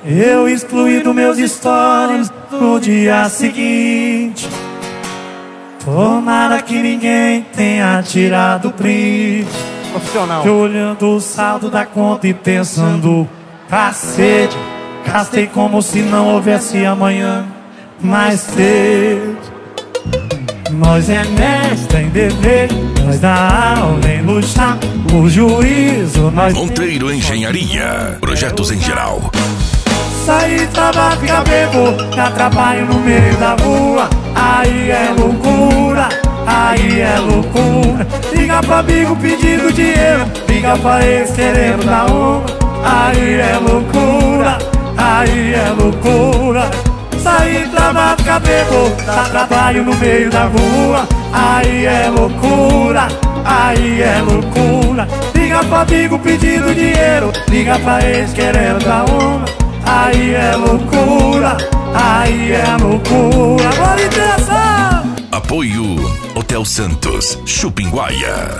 Eu excluí dos meus stories no dia seguinte. Tomara que ninguém tenha tirado print. Profissional. Eu olhando o saldo da conta e pensando: cacete, gastei como se não houvesse amanhã mais cedo. Nós é mestre em dever, nós dá aula em luxar, o juízo nós... Monteiro Engenharia, projetos em geral. Sair, trabalhar, ficar bebo, dá trabalho no meio da rua. Aí é loucura, aí é loucura. Liga pra amigo pedindo dinheiro, liga pra ex querendo dar uma. Aí é loucura, aí é loucura. Sair, trabalhar, ficar bebo, dá trabalho no meio da rua. Aí é loucura, aí é loucura. Liga pra amigo pedindo dinheiro, liga pra ex querendo dar uma. Aí é loucura, aí é loucura. Bora interessa! Apoio Hotel Santos, Chupinguaia.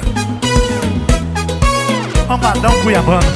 Amadão Cuiabano.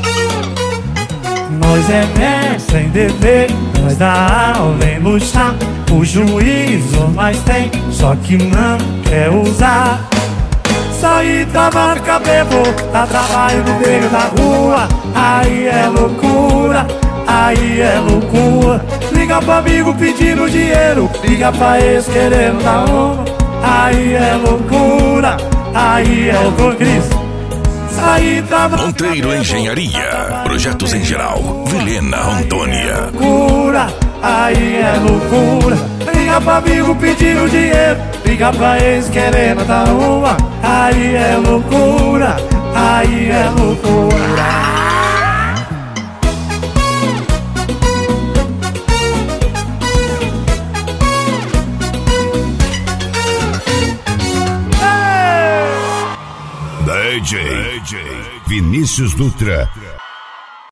Nós é mestre em dever, nós dá aula em luxar. O juízo nós tem, só que não quer usar. Sair, trabalhar, ficar bebo, dá trabalho no meio da rua. Aí é loucura, aí é loucura. Liga pra amigo pedindo dinheiro, liga pra ex querendo dar uma. Aí é loucura, aí é loucura, Cris. Sair, trabalhar, Monteiro Engenharia, projetos em geral. Vilhena, Antônia. Loucura, aí é loucura. Liga pra amigo pedindo dinheiro, liga pra ex querendo dar uma. Aí é loucura, aí é loucura. DJ Vinícius Dutra.